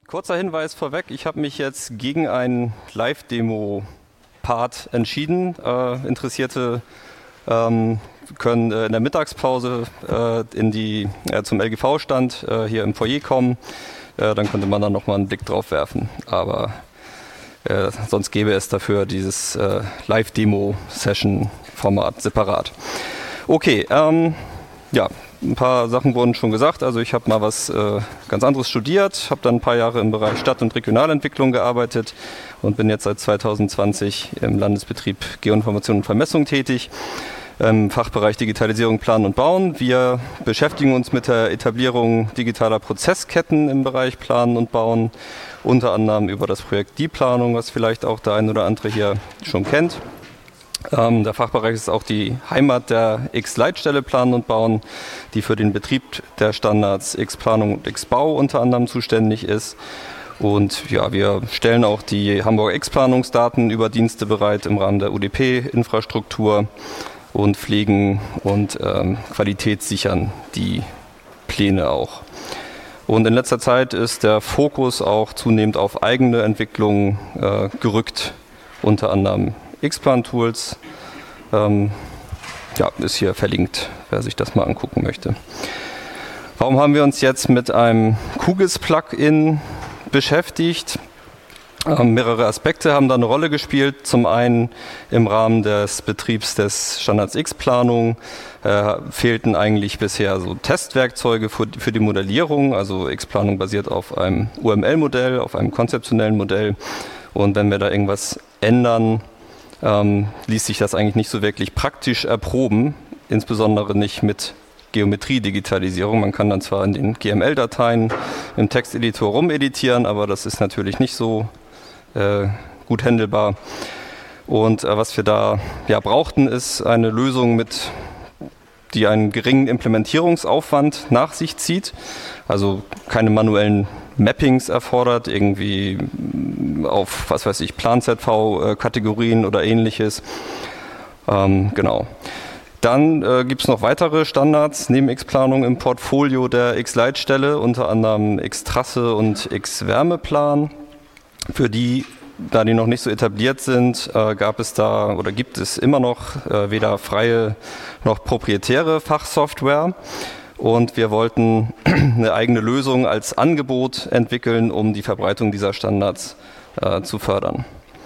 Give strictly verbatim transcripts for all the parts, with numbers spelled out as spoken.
Kurzer Hinweis vorweg, ich habe mich jetzt gegen einen Live-Demo-Part entschieden. Äh, Interessierte ähm, können äh, in der Mittagspause äh, in die, äh, zum L G V-Stand äh, hier im Foyer kommen. Äh, dann könnte man da nochmal einen Blick drauf werfen. Aber äh, sonst gäbe es dafür dieses äh, Live-Demo-Session-Format separat. Okay, ähm, ja. Ein paar Sachen wurden schon gesagt. Also ich habe mal was äh, ganz anderes studiert, habe dann ein paar Jahre im Bereich Stadt- und Regionalentwicklung gearbeitet und bin jetzt seit zwanzig zwanzig im Landesbetrieb Geoinformation und Vermessung tätig, im Fachbereich Digitalisierung, Planen und Bauen. Wir beschäftigen uns mit der Etablierung digitaler Prozessketten im Bereich Planen und Bauen, unter anderem über das Projekt DiePlanung, was vielleicht auch der ein oder andere hier schon kennt. Ähm, der Fachbereich ist auch die Heimat der X-Leitstelle Planen und Bauen, die für den Betrieb der Standards X-Planung und X-Bau unter anderem zuständig ist. Und ja, wir stellen auch die Hamburger X-Planungsdaten über Dienste bereit im Rahmen der U D P-Infrastruktur und pflegen und ähm, qualitätssichern die Pläne auch. Und in letzter Zeit ist der Fokus auch zunehmend auf eigene Entwicklung äh, gerückt, unter anderem X-Plan-Tools, ähm, ja, ist hier verlinkt, wer sich das mal angucken möchte. Warum haben wir uns jetzt mit einem QGIS-Plugin beschäftigt? Ähm, mehrere Aspekte haben da eine Rolle gespielt. Zum einen im Rahmen des Betriebs des Standards X-Planung äh, fehlten eigentlich bisher so Testwerkzeuge für, für die Modellierung. Also X-Planung basiert auf einem U M L-Modell, auf einem konzeptionellen Modell. Und wenn wir da irgendwas ändern, Ähm, ließ sich das eigentlich nicht so wirklich praktisch erproben, insbesondere nicht mit Geometrie-Digitalisierung. Man kann dann zwar in den G M L-Dateien im Texteditor rumeditieren, aber das ist natürlich nicht so äh, gut handelbar. Und äh, was wir da ja, brauchten, ist eine Lösung, mit, die einen geringen Implementierungsaufwand nach sich zieht, also keine manuellen Mappings erfordert, irgendwie auf, was weiß ich, Plan-Z V-Kategorien oder ähnliches. Ähm, genau. Dann äh, gibt es noch weitere Standards neben X-Planung im Portfolio der X-Leitstelle, unter anderem X-Trasse und X-Wärmeplan. Für die, da die noch nicht so etabliert sind, äh, gab es da oder gibt es immer noch äh, weder freie noch proprietäre Fachsoftware. Und wir wollten eine eigene Lösung als Angebot entwickeln, um die Verbreitung dieser Standards äh, zu fördern.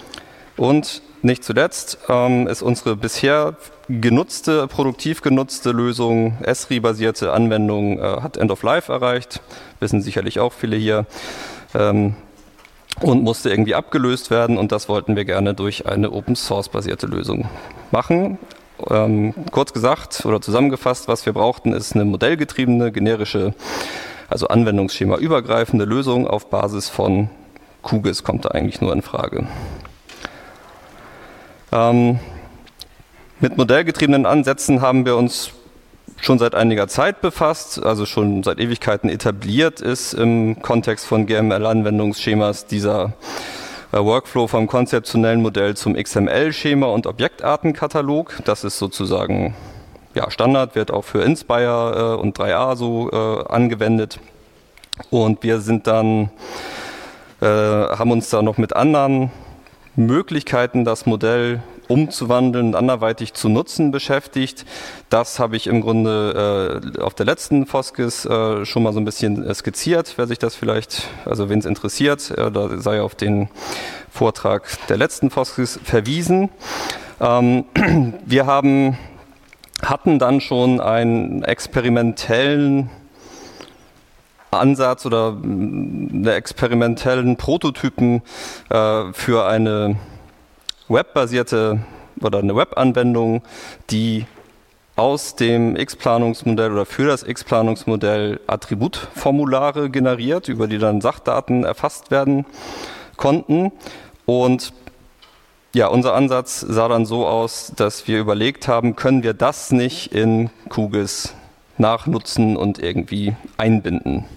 Und nicht zuletzt ähm, ist unsere bisher genutzte, produktiv genutzte Lösung, S R I-basierte Anwendung, äh, hat End of Life erreicht, wissen sicherlich auch viele hier, ähm, und musste irgendwie abgelöst werden. Und das wollten wir gerne durch eine Open-Source-basierte Lösung machen. Ähm, kurz gesagt oder zusammengefasst, was wir brauchten, ist eine modellgetriebene, generische, also anwendungsschema-übergreifende Lösung auf Basis von QGIS, kommt da eigentlich nur in Frage. Ähm, mit modellgetriebenen Ansätzen haben wir uns schon seit einiger Zeit befasst, also schon seit Ewigkeiten etabliert ist im Kontext von G M L-Anwendungsschemas dieser Workflow vom konzeptionellen Modell zum X M L-Schema und Objektartenkatalog. Das ist sozusagen ja, Standard, wird auch für Inspire äh, und drei A so äh, angewendet. Und wir sind dann, äh, haben uns da noch mit anderen Möglichkeiten, das Modell umzuwandeln und anderweitig zu nutzen, beschäftigt. Das habe ich im Grunde äh, auf der letzten Foskis äh, schon mal so ein bisschen äh, skizziert. Wer sich das vielleicht, also wen es interessiert, äh, da sei auf den Vortrag der letzten Foskis verwiesen. Ähm, wir haben, hatten dann schon einen experimentellen Ansatz oder einen experimentellen Prototypen äh, für eine webbasierte oder eine Webanwendung, die aus dem X-Planungsmodell oder für das X-Planungsmodell Attributformulare generiert, über die dann Sachdaten erfasst werden konnten. Und ja, unser Ansatz sah dann so aus, dass wir überlegt haben, können wir das nicht in QGIS nachnutzen und irgendwie einbinden.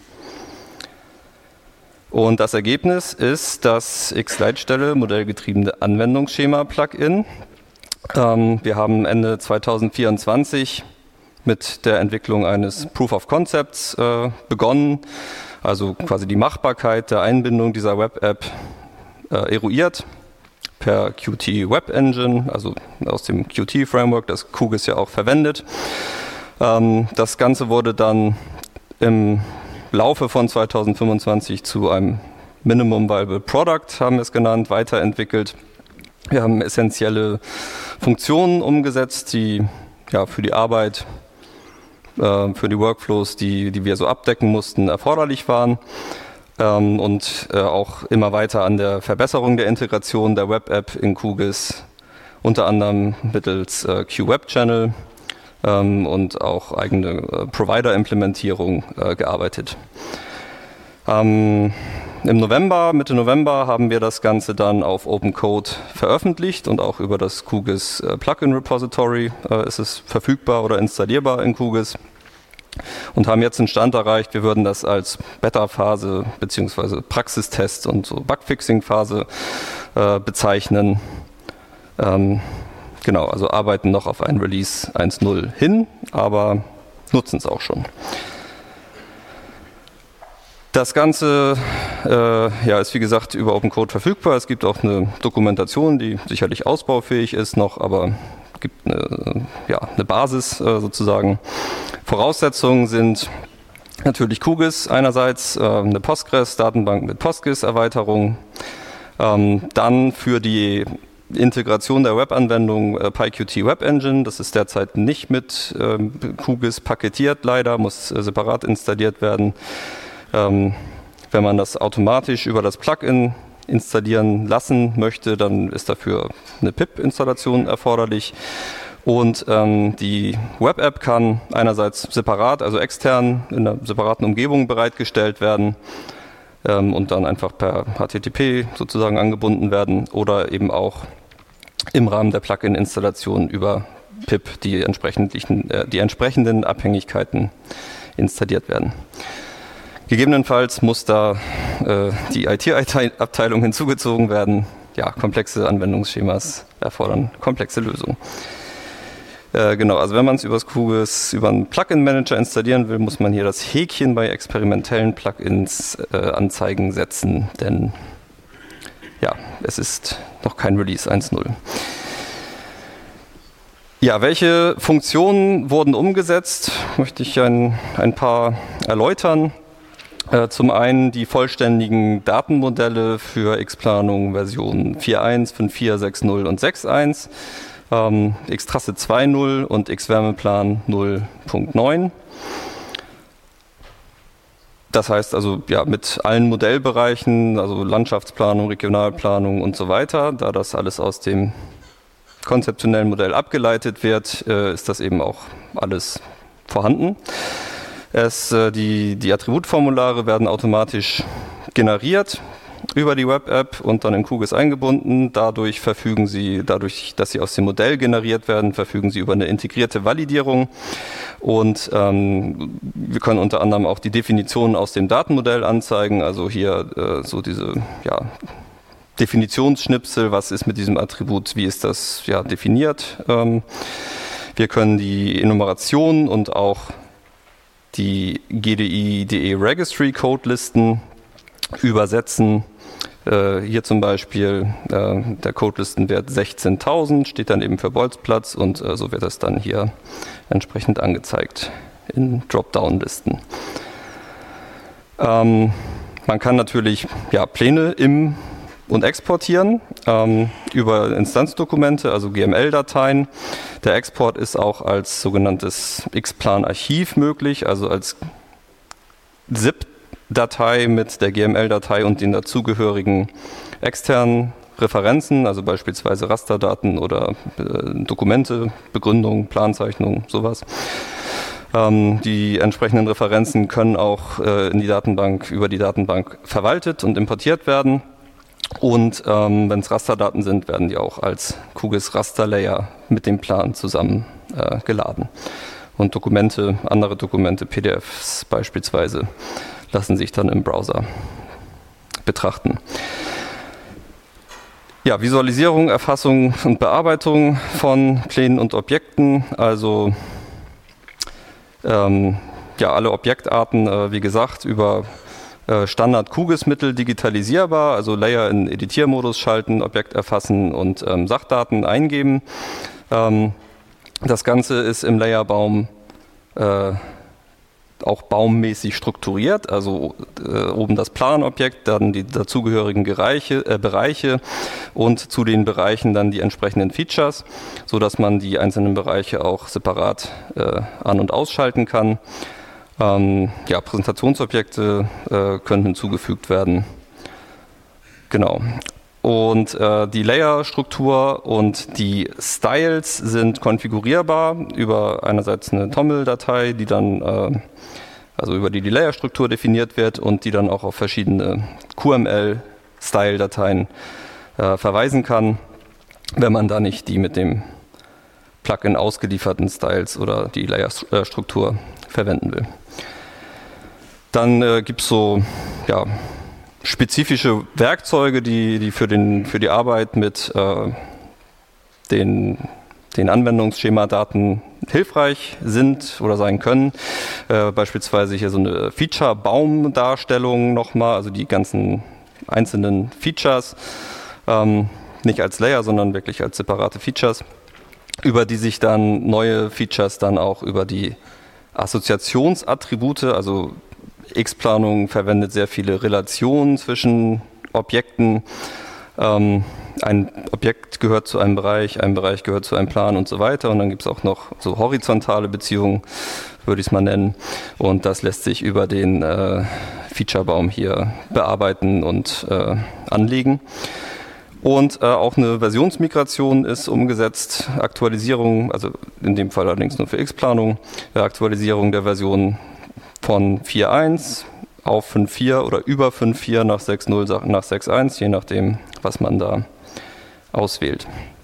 Und das Ergebnis ist das X-Leitstelle modellgetriebene Anwendungsschema-Plugin. Ähm, wir haben Ende zweitausendvierundzwanzig mit der Entwicklung eines Proof of Concepts äh, begonnen, also quasi die Machbarkeit der Einbindung dieser Web-App äh, eruiert per Qt Web Engine, also aus dem Qt-Framework, das QGIS ja auch verwendet. Ähm, das Ganze wurde dann im Laufe von zweitausendfünfundzwanzig zu einem Minimum Viable Product, haben wir es genannt, weiterentwickelt. Wir haben essentielle Funktionen umgesetzt, die ja, für die Arbeit, äh, für die Workflows, die, die wir so abdecken mussten, erforderlich waren. Ähm, und äh, auch immer weiter an der Verbesserung der Integration der Web-App in QGIS, unter anderem mittels äh, Q-Web-Channel ähm, und auch eigene äh, Provider-Implementierung äh, gearbeitet. Ähm, Im November, Mitte November haben wir das Ganze dann auf OpenCode veröffentlicht und auch über das QGIS äh, Plugin Repository äh, ist es verfügbar oder installierbar in QGIS und haben jetzt einen Stand erreicht, wir würden das als Beta-Phase bzw. Praxistest und so Bugfixing-Phase äh, bezeichnen. Ähm, genau, also arbeiten noch auf ein Release eins Punkt null hin, aber nutzen es auch schon. Das Ganze äh, ja, ist wie gesagt über OpenCode verfügbar. Es gibt auch eine Dokumentation, die sicherlich ausbaufähig ist noch, aber es gibt eine, ja, eine Basis äh, sozusagen. Voraussetzungen sind natürlich QGIS einerseits, äh, eine Postgres-Datenbank mit Postgres-Erweiterung, ähm, dann für die Integration der Webanwendung äh, PyQt Web Engine, das ist derzeit nicht mit äh, QGIS paketiert leider, muss äh, separat installiert werden. Ähm, wenn man das automatisch über das Plugin installieren lassen möchte, dann ist dafür eine pip-Installation erforderlich. Und ähm, die Web-App kann einerseits separat, also extern in einer separaten Umgebung bereitgestellt werden ähm, und dann einfach per H T T P sozusagen angebunden werden oder eben auch im Rahmen der Plugin-Installation über pip die entsprechenden, äh, die entsprechenden Abhängigkeiten installiert werden. Gegebenenfalls muss da äh, die I T-Abteilung hinzugezogen werden. Ja, komplexe Anwendungsschemas erfordern komplexe Lösungen. Äh, genau, also wenn man es über das QGIS, über einen Plugin-Manager installieren will, muss man hier das Häkchen bei experimentellen Plugins äh, anzeigen setzen, denn ja, es ist noch kein Release eins Punkt null. Ja, welche Funktionen wurden umgesetzt? Möchte ich ein, ein paar erläutern. Zum einen die vollständigen Datenmodelle für X-Planung Version vier Punkt eins, fünf Punkt vier, sechs Punkt null und sechs Punkt eins, ähm, X-Trasse zwei Punkt null und X-Wärmeplan null Punkt neun. Das heißt also ja, mit allen Modellbereichen, also Landschaftsplanung, Regionalplanung und so weiter, da das alles aus dem konzeptionellen Modell abgeleitet wird, äh, ist das eben auch alles vorhanden. Es, äh, die, die Attributformulare werden automatisch generiert über die Web-App und dann in QGIS eingebunden. Dadurch verfügen Sie, dadurch, dass sie aus dem Modell generiert werden, verfügen Sie über eine integrierte Validierung. Und ähm, wir können unter anderem auch die Definitionen aus dem Datenmodell anzeigen. Also hier äh, so diese ja, Definitionsschnipsel, was ist mit diesem Attribut, wie ist das ja, definiert. Ähm, wir können die Enumeration und auch die G D I-D E Registry Codelisten übersetzen. Äh, hier zum Beispiel äh, der Codelistenwert sechzehntausend steht dann eben für Boltzplatz und äh, so wird das dann hier entsprechend angezeigt in Dropdown-Listen. Ähm, man kann natürlich ja, Pläne im und exportieren ähm, über Instanzdokumente, also G M L-Dateien. Der Export ist auch als sogenanntes X-Plan-Archiv möglich, also als ZIP-Datei mit der G M L-Datei und den dazugehörigen externen Referenzen, also beispielsweise Rasterdaten oder äh, Dokumente, Begründung, Planzeichnung, sowas. Ähm, die entsprechenden Referenzen können auch äh, in die Datenbank, über die Datenbank verwaltet und importiert werden. Und ähm, wenn es Rasterdaten sind, werden die auch als QGIS Rasterlayer mit dem Plan zusammen äh, geladen. Und Dokumente, andere Dokumente, P D Fs beispielsweise, lassen sich dann im Browser betrachten. Ja, Visualisierung, Erfassung und Bearbeitung von Plänen und Objekten, also ähm, ja, alle Objektarten, äh, wie gesagt, über Standard QGIS-Mittel digitalisierbar, also Layer in Editiermodus schalten, Objekt erfassen und ähm, Sachdaten eingeben. Ähm, das Ganze ist im Layerbaum äh, auch baummäßig strukturiert, also äh, oben das Planobjekt, dann die dazugehörigen Bereiche, äh, Bereiche und zu den Bereichen dann die entsprechenden Features, sodass man die einzelnen Bereiche auch separat äh, an- und ausschalten kann. Ähm, ja, Präsentationsobjekte äh, können hinzugefügt werden. Genau. Und äh, die Layer-Struktur und die Styles sind konfigurierbar über einerseits eine Toml-Datei, die dann, äh, also über die die Layer-Struktur definiert wird und die dann auch auf verschiedene Q M L-Style-Dateien äh, verweisen kann, wenn man da nicht die mit dem Plugin ausgelieferten Styles oder die Layer-Struktur verwenden will. Dann äh, gibt es so ja, spezifische Werkzeuge, die, die für, den, für die Arbeit mit äh, den, den Anwendungsschemadaten hilfreich sind oder sein können. Äh, beispielsweise hier so eine Feature-Baum-Darstellung nochmal, also die ganzen einzelnen Features, ähm, nicht als Layer, sondern wirklich als separate Features, über die sich dann neue Features dann auch über die Assoziationsattribute, also X-Planung verwendet sehr viele Relationen zwischen Objekten. Ähm, ein Objekt gehört zu einem Bereich, ein Bereich gehört zu einem Plan und so weiter. Und dann gibt es auch noch so horizontale Beziehungen, würde ich es mal nennen. Und das lässt sich über den äh, Featurebaum hier bearbeiten und äh, anlegen. Und äh, auch eine Versionsmigration ist umgesetzt, Aktualisierung, also in dem Fall allerdings nur für X-Planung, äh, Aktualisierung der Version von vier Punkt eins auf fünf Punkt vier oder über fünf Punkt vier nach sechs Punkt null nach sechs Punkt eins, je nachdem, was man da auswählt.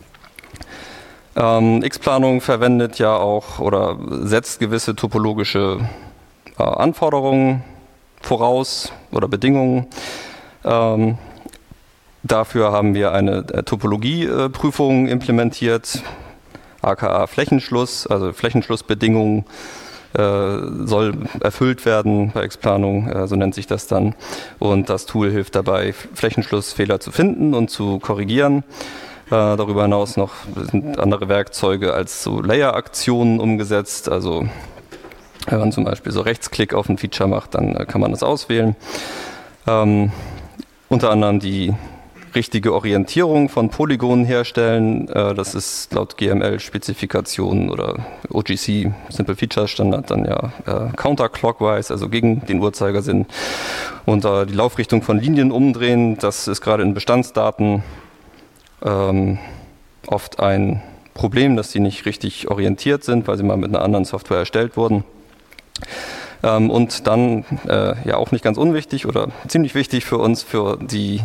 Ähm, X-Planung verwendet ja auch oder setzt gewisse topologische äh, Anforderungen voraus oder Bedingungen. Ähm, dafür haben wir eine äh, Topologieprüfung äh, implementiert, aka Flächenschluss, also Flächenschlussbedingungen soll erfüllt werden bei X-Planung, so nennt sich das dann. Und das Tool hilft dabei, Flächenschlussfehler zu finden und zu korrigieren. Darüber hinaus noch sind andere Werkzeuge als so Layer-Aktionen umgesetzt. Also wenn man zum Beispiel so Rechtsklick auf ein Feature macht, dann kann man das auswählen. Ähm, unter anderem die richtige Orientierung von Polygonen herstellen. Äh, das ist laut G M L-Spezifikationen oder O G C, Simple Feature Standard, dann ja äh, counterclockwise, also gegen den Uhrzeigersinn. Und äh, die Laufrichtung von Linien umdrehen, das ist gerade in Bestandsdaten ähm, oft ein Problem, dass die nicht richtig orientiert sind, weil sie mal mit einer anderen Software erstellt wurden. Ähm, und dann, äh, ja auch nicht ganz unwichtig oder ziemlich wichtig für uns, für die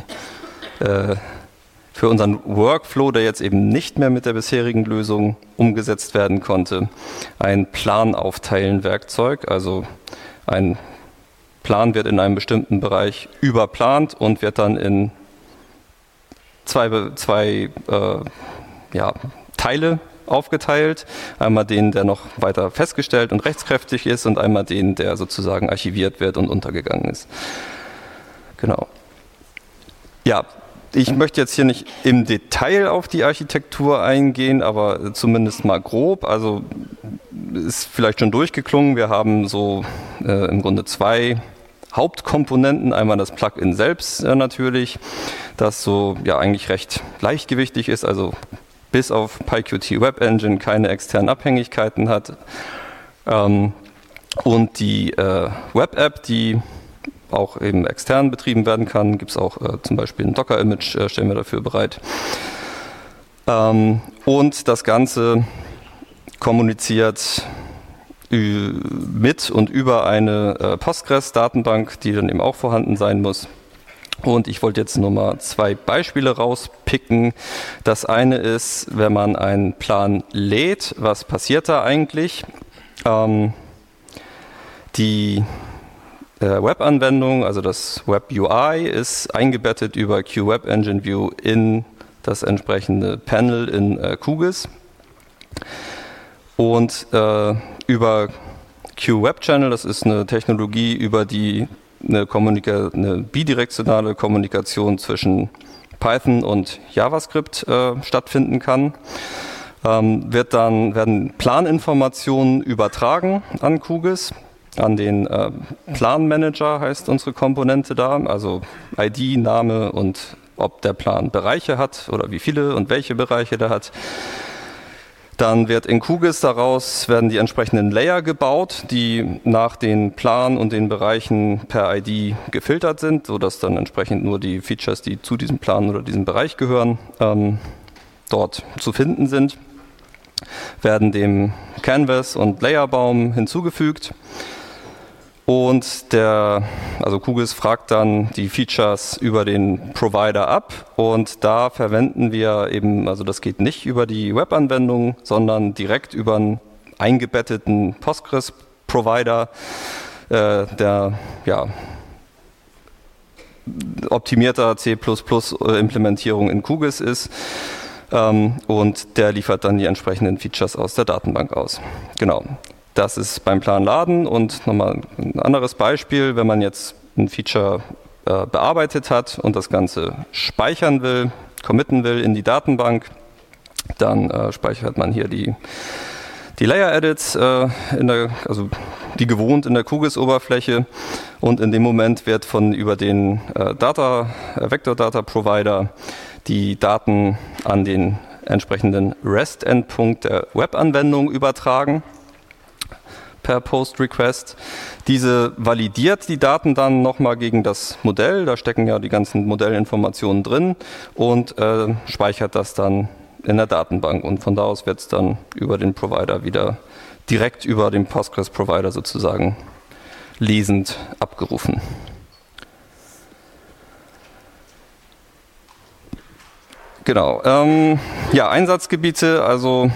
für unseren Workflow, der jetzt eben nicht mehr mit der bisherigen Lösung umgesetzt werden konnte, ein Plan-Aufteilen-Werkzeug. Also ein Plan wird in einem bestimmten Bereich überplant und wird dann in zwei, zwei äh, ja, Teile aufgeteilt. Einmal den, der noch weiter festgestellt und rechtskräftig ist und einmal den, der sozusagen archiviert wird und untergegangen ist. Genau. Ja, ich möchte jetzt hier nicht im Detail auf die Architektur eingehen, aber zumindest mal grob. Also ist vielleicht schon durchgeklungen. Wir haben so äh, im Grunde zwei Hauptkomponenten. Einmal das Plugin selbst äh, natürlich, das so ja eigentlich recht leichtgewichtig ist, also bis auf PyQt Web Engine keine externen Abhängigkeiten hat. Ähm, und die äh, Web-App, die auch eben extern betrieben werden kann. Gibt es auch äh, zum Beispiel ein Docker-Image, äh, stellen wir dafür bereit. Ähm, und das Ganze kommuniziert mit und über eine äh, Postgres-Datenbank, die dann eben auch vorhanden sein muss. Und ich wollte jetzt nur mal zwei Beispiele rauspicken. Das eine ist, wenn man einen Plan lädt, was passiert da eigentlich? Ähm, die Web-Anwendung, also das Web-U I, ist eingebettet über QWebEngineView in das entsprechende Panel in äh, QGIS. Und äh, über QWebChannel, das ist eine Technologie, über die eine, Kommunika- eine bidirektionale Kommunikation zwischen Python und JavaScript äh, stattfinden kann. Ähm, wird dann, werden Planinformationen übertragen an QGIS, an den äh, Planmanager heißt unsere Komponente da, also I D, Name und ob der Plan Bereiche hat oder wie viele und welche Bereiche der hat. Dann wird in QGIS daraus werden die entsprechenden Layer gebaut, die nach den Plan und den Bereichen per I D gefiltert sind, sodass dann entsprechend nur die Features, die zu diesem Plan oder diesem Bereich gehören, ähm, dort zu finden sind. Werden dem Canvas und Layerbaum hinzugefügt. Und der, also QGIS fragt dann die Features über den Provider ab und da verwenden wir eben, also das geht nicht über die Webanwendung, sondern direkt über einen eingebetteten Postgres-Provider, äh, der ja, optimierter C plus plus Implementierung in QGIS ist. Ähm, und der liefert dann die entsprechenden Features aus der Datenbank aus. Genau. Das ist beim Planladen und nochmal ein anderes Beispiel, wenn man jetzt ein Feature äh, bearbeitet hat und das Ganze speichern will, committen will in die Datenbank, dann äh, speichert man hier die, die Layer-Edits, äh, in der, also die gewohnt in der QGIS-Oberfläche und in dem Moment wird von über den äh, Data, äh, Vector-Data-Provider die Daten an den entsprechenden REST-Endpunkt der Webanwendung übertragen. Per Post-Request. Diese validiert die Daten dann nochmal gegen das Modell, da stecken ja die ganzen Modellinformationen drin und äh, speichert das dann in der Datenbank und von da aus wird es dann über den Provider wieder direkt über den Postgres-Provider sozusagen lesend abgerufen. Genau, ähm, ja, Einsatzgebiete, also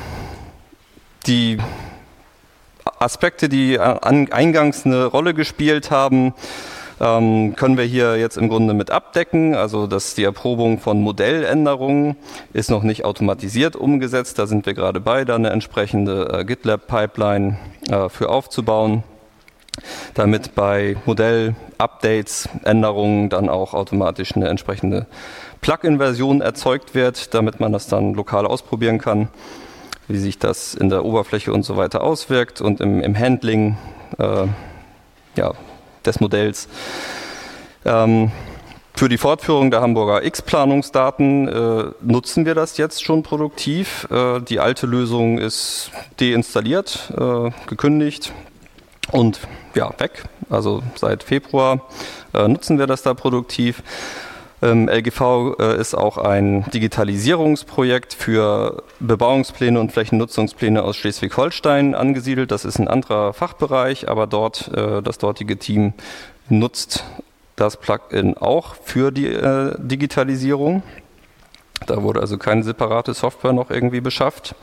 die Aspekte, die an, eingangs eine Rolle gespielt haben, ähm, können wir hier jetzt im Grunde mit abdecken. Also dass die Erprobung von Modelländerungen ist noch nicht automatisiert umgesetzt. Da sind wir gerade bei, da eine entsprechende äh, GitLab-Pipeline äh, für aufzubauen, damit bei Modell-Updates, Änderungen dann auch automatisch eine entsprechende Plugin-Version erzeugt wird, damit man das dann lokal ausprobieren kann, wie sich das in der Oberfläche und so weiter auswirkt und im, im Handling äh, ja, des Modells. Ähm, für die Fortführung der Hamburger X-Planungsdaten äh, nutzen wir das jetzt schon produktiv. Äh, die alte Lösung ist deinstalliert, äh, gekündigt und ja, weg. Also seit Februar äh, nutzen wir das da produktiv. Ähm, L G V äh, ist auch ein Digitalisierungsprojekt für Bebauungspläne und Flächennutzungspläne aus Schleswig-Holstein angesiedelt. Das ist ein anderer Fachbereich, aber dort äh, das dortige Team nutzt das Plugin auch für die äh, Digitalisierung. Da wurde also keine separate Software noch irgendwie beschafft.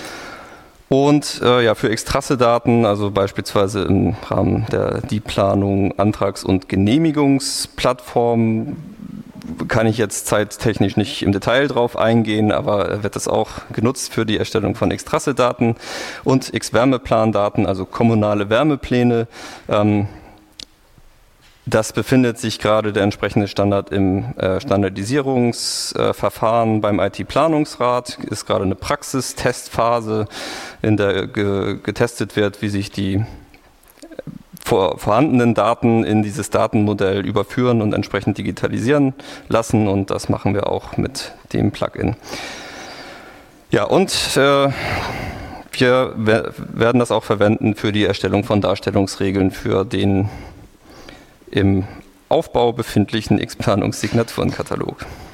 Und äh, ja, für Extrasse-Daten, also beispielsweise im Rahmen der die Planung, Antrags- und Genehmigungsplattform, kann ich jetzt zeittechnisch nicht im Detail drauf eingehen, aber wird das auch genutzt für die Erstellung von Extrasse-Daten und X-Wärmeplandaten, also kommunale Wärmepläne. Ähm, das befindet sich gerade der entsprechende Standard im äh, Standardisierungsverfahren äh, beim I T-Planungsrat, ist gerade eine Praxistestphase, in der ge getestet wird, wie sich die vor, vorhandenen Daten in dieses Datenmodell überführen und entsprechend digitalisieren lassen und das machen wir auch mit dem Plugin. Ja, und äh, wir werden das auch verwenden für die Erstellung von Darstellungsregeln für den im Aufbau befindlichen X-Planungs-Signaturenkatalog.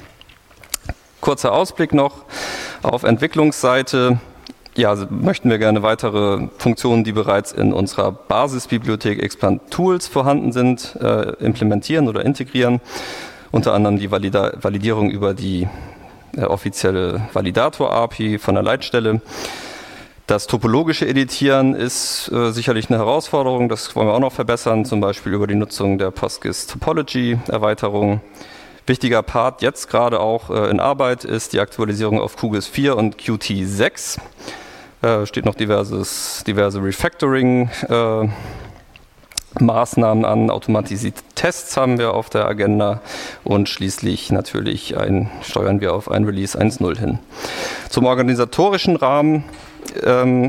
Kurzer Ausblick noch auf Entwicklungsseite. Ja, also möchten wir gerne weitere Funktionen, die bereits in unserer Basisbibliothek Xplan Tools vorhanden sind, äh, implementieren oder integrieren. Unter anderem die Valida Validierung über die äh, offizielle Validator-A P I von der Leitstelle. Das topologische Editieren ist äh, sicherlich eine Herausforderung, das wollen wir auch noch verbessern, zum Beispiel über die Nutzung der PostGIS Topology-Erweiterung. Wichtiger Part jetzt gerade auch äh, in Arbeit ist die Aktualisierung auf QGIS vier und Qt sechs. Äh, steht noch diverses, diverse Refactoring äh, Maßnahmen an, automatisierte Tests haben wir auf der Agenda und schließlich natürlich ein, steuern wir auf ein Release eins Punkt null hin. Zum organisatorischen Rahmen ähm,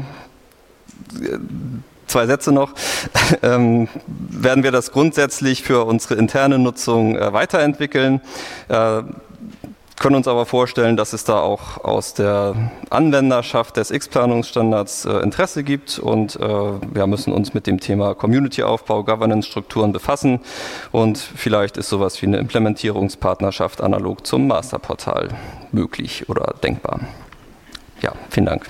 zwei Sätze noch, ähm, werden wir das grundsätzlich für unsere interne Nutzung äh, weiterentwickeln. Äh, können uns aber vorstellen, dass es da auch aus der Anwenderschaft des X-Planungsstandards äh, Interesse gibt und äh, wir müssen uns mit dem Thema Community-Aufbau, Governance-Strukturen befassen und vielleicht ist sowas wie eine Implementierungspartnerschaft analog zum Masterportal möglich oder denkbar. Ja, vielen Dank.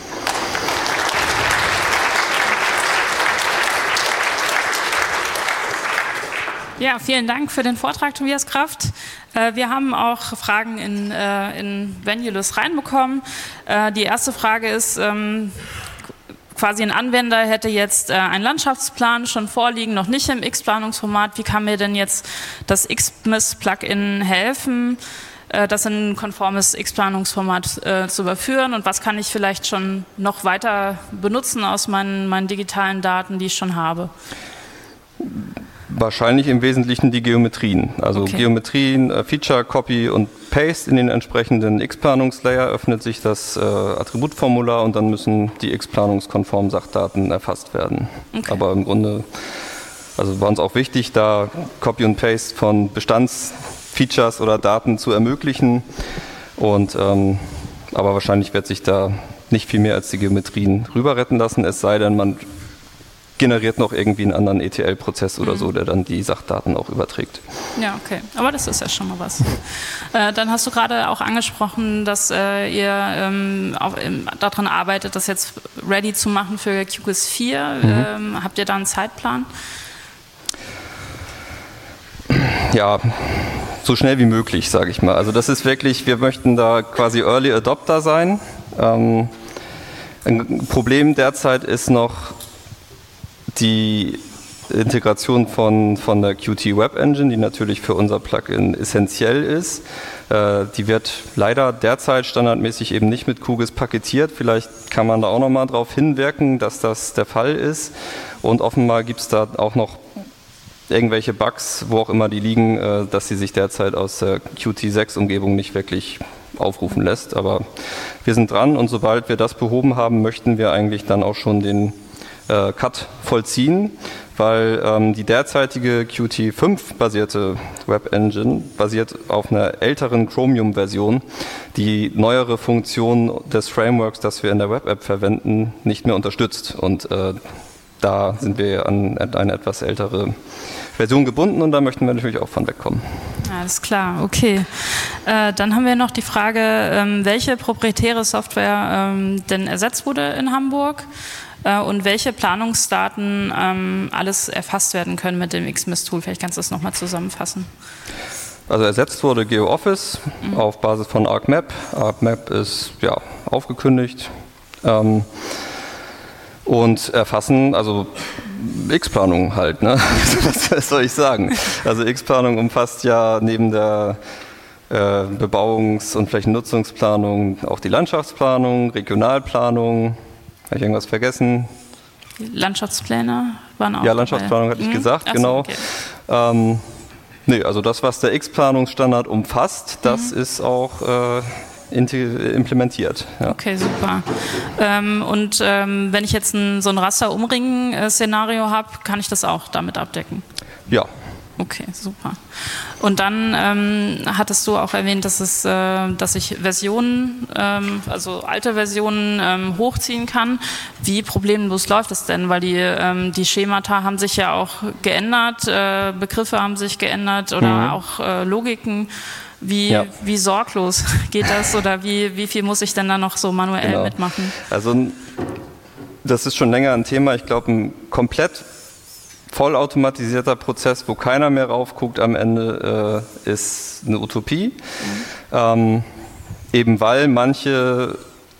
Ja, vielen Dank für den Vortrag, Tobias Kraft. Wir haben auch Fragen in, in Venulus reinbekommen. Die erste Frage ist, quasi ein Anwender hätte jetzt einen Landschaftsplan schon vorliegen, noch nicht im X-Planungsformat. Wie kann mir denn jetzt das X M I S-Plugin helfen, das in ein konformes X-Planungsformat äh, zu überführen und was kann ich vielleicht schon noch weiter benutzen aus meinen, meinen digitalen Daten, die ich schon habe? Wahrscheinlich im Wesentlichen die Geometrien. Also okay. Geometrien, äh, Feature, Copy und Paste in den entsprechenden X-Planungslayer öffnet sich das äh, Attributformular und dann müssen die X-planungskonformen Sachdaten erfasst werden. Okay. Aber im Grunde, also war uns auch wichtig, da Copy und Paste von Bestandsfeatures oder Daten zu ermöglichen. Und, ähm, aber wahrscheinlich wird sich da nicht viel mehr als die Geometrien rüber retten lassen, es sei denn, man generiert noch irgendwie einen anderen E T L-Prozess oder mhm. so, der dann die Sachdaten auch überträgt. Ja, okay. Aber das ist ja schon mal was. äh, dann hast du gerade auch angesprochen, dass äh, ihr ähm, auch, ähm, daran arbeitet, das jetzt ready zu machen für Q G I S vier. Mhm. Ähm, habt ihr da einen Zeitplan? Ja, so schnell wie möglich, sage ich mal. Also das ist wirklich, wir möchten da quasi Early Adopter sein. Ähm, ein Problem derzeit ist noch die Integration von, von der Qt Web Engine, die natürlich für unser Plugin essentiell ist. Äh, die wird leider derzeit standardmäßig eben nicht mit Q G I S paketiert. Vielleicht kann man da auch nochmal drauf hinwirken, dass das der Fall ist. Und offenbar gibt es da auch noch irgendwelche Bugs, wo auch immer die liegen, äh, dass sie sich derzeit aus der Qt sechs Umgebung nicht wirklich aufrufen lässt. Aber wir sind dran und sobald wir das behoben haben, möchten wir eigentlich dann auch schon den Cut vollziehen, weil ähm, die derzeitige Qt fünf basierte Web Engine basiert auf einer älteren Chromium-Version, die neuere Funktionen des Frameworks, das wir in der Web-App verwenden, nicht mehr unterstützt. Und äh, da sind wir an eine etwas ältere Version gebunden und da möchten wir natürlich auch von wegkommen. Alles klar, okay. Äh, dann haben wir noch die Frage, ähm, welche proprietäre Software ähm, denn ersetzt wurde in Hamburg? Und welche Planungsdaten ähm, alles erfasst werden können mit dem X M I S-Tool. Vielleicht kannst du das nochmal zusammenfassen. Also ersetzt wurde GeoOffice mhm. auf Basis von ArcMap. ArcMap ist ja aufgekündigt. Ähm, und erfassen, also X-Planung halt, ne? Was soll ich sagen? Also X-Planung umfasst ja neben der äh, Bebauungs- und Flächennutzungsplanung auch die Landschaftsplanung, Regionalplanung. Habe ich irgendwas vergessen? Die Landschaftspläne waren auch. Ja, Landschaftsplanung hatte ich mhm. gesagt, Achso, genau. Okay. Ähm, nee, also das, was der X-Planungsstandard umfasst, das mhm. ist auch äh, implementiert. Ja. Okay, super. Ähm, und ähm, wenn ich jetzt ein, so ein Raster-Umringen-Szenario habe, kann ich das auch damit abdecken? Ja. Okay, super. Und dann ähm, hattest du auch erwähnt, dass, es, äh, dass ich Versionen, ähm, also alte Versionen ähm, hochziehen kann. Wie problemlos läuft das denn? Weil die, ähm, die Schemata haben sich ja auch geändert, äh, Begriffe haben sich geändert oder mhm. auch äh, Logiken. Wie, ja. wie sorglos geht das oder wie, wie viel muss ich denn da noch so manuell genau. mitmachen? Also das ist schon länger ein Thema. Ich glaube, ein komplett vollautomatisierter Prozess, wo keiner mehr raufguckt am Ende, äh, ist eine Utopie. Mhm. Ähm, eben weil manche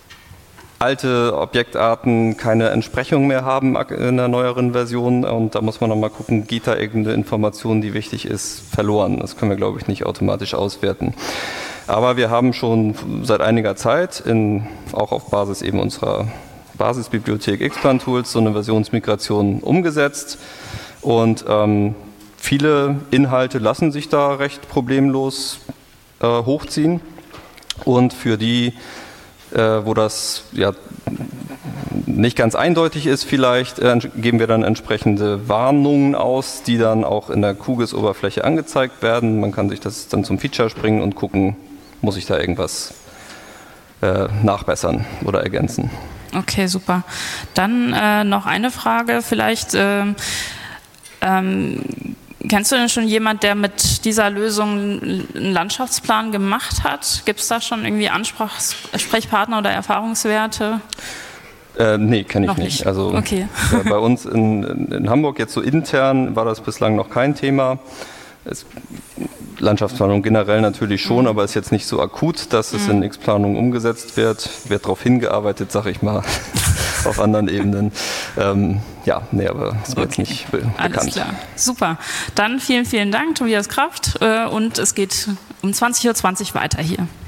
alte Objektarten keine Entsprechung mehr haben in der neueren Version und da muss man nochmal gucken, geht da irgendeine Information, die wichtig ist, verloren. Das können wir, glaube ich, nicht automatisch auswerten. Aber wir haben schon seit einiger Zeit, in, auch auf Basis eben unserer Basisbibliothek Xplan Tools, so eine Versionsmigration umgesetzt. Und ähm, viele Inhalte lassen sich da recht problemlos äh, hochziehen. Und für die, äh, wo das ja nicht ganz eindeutig ist vielleicht, äh, geben wir dann entsprechende Warnungen aus, die dann auch in der QGIS-Oberfläche angezeigt werden. Man kann sich das dann zum Feature springen und gucken, muss ich da irgendwas äh, nachbessern oder ergänzen. Okay, super. Dann äh, noch eine Frage vielleicht. Ähm, ähm, kennst du denn schon jemand, der mit dieser Lösung einen Landschaftsplan gemacht hat? Gibt es da schon irgendwie Ansprechpartner oder Erfahrungswerte? Äh, nee, kenne ich noch nicht. nicht. Also okay. äh, bei uns in, in Hamburg jetzt so intern war das bislang noch kein Thema. Es, Landschaftsplanung generell natürlich schon, mhm. aber ist jetzt nicht so akut, dass es mhm. in X-Planung umgesetzt wird. Wird darauf hingearbeitet, sag ich mal, auf anderen Ebenen. Ähm, ja, nee, aber es wird okay. nicht be bekannt. Alles klar, super. Dann vielen, vielen Dank, Tobias Kraft, äh, und es geht um zwanzig Uhr zwanzig weiter hier.